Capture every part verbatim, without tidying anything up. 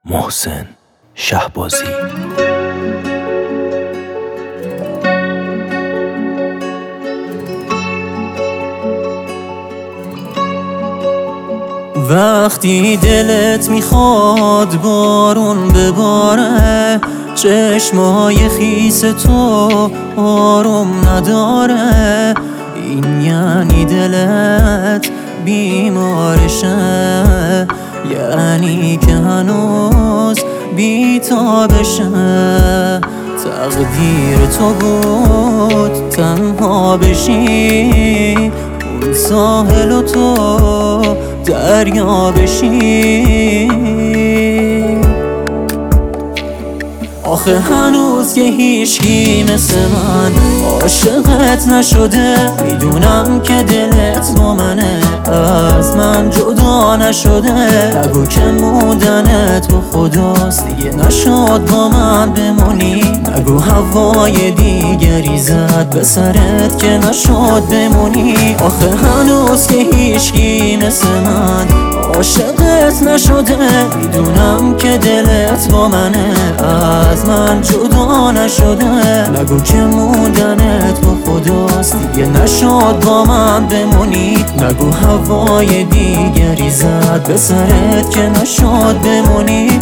محسن شهبازی. وقتی دلت میخواد بارون بباره، چشمای خیس تو آروم نداره، این یعنی دلت بیمارشه، یعنی که هنوز بیتابشه. تقدیر تو بود تنها بشی، اون ساحل و تو دریا بشی. آخه هنوز که هیچکی مثل من عاشقت نشده، میدونم که دلت با منه، از من جدا نشده. نگو که موندنت با خداست، دیگه نشد با من بمونی. نگو هوای دیگری زد به سرت که نشد بمونی. آخه هنوز که هیچکی مثل من عاشقت نشده، میدونم که دلت با منه، از من جدا نشده. نگو که موندنت با خداست، دیگه نشد با من بمونی. نگو هوای دیگری زد به سرت که نشد بمونی.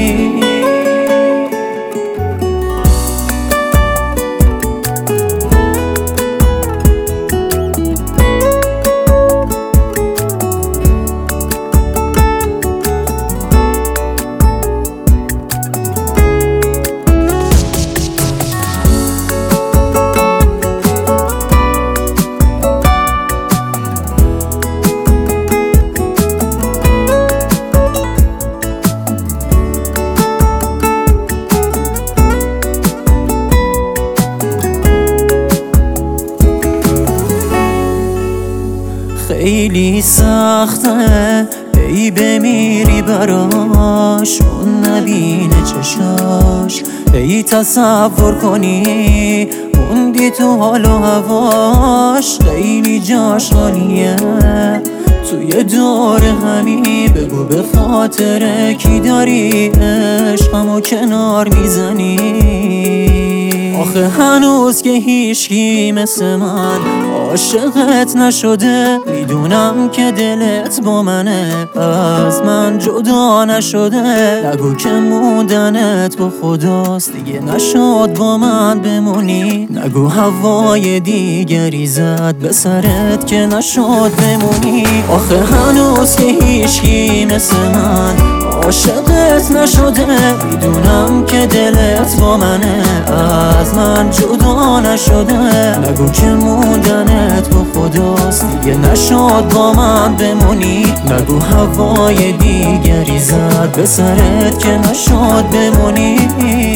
خیلی سخته ای بمیری براش، اون نبینه چشاش، ای تصور کنی موندی تو حال و هواش. خیلی جاش خالیه توی دور همی، بگو به خاطر کی داری عشقمو کنار میزنی. آخه هنوز که هیچکی مثل من عاشقت نشده، میدونم که دلت با منه، از من جدا نشده. نگو که موندنت با خداست، دیگه نشد با من بمونی. نگو هوای دیگری زد به سرت که نشد بمونی. آخه هنوز که هیچکی مثل من عاشقت نشده، میدونم که دلت با منه، از من جدا نشده. نگو که موندنت با خداست، دیگه نشد با من بمونی. نگو هوای دیگری زد به سرت که نشد بمونی.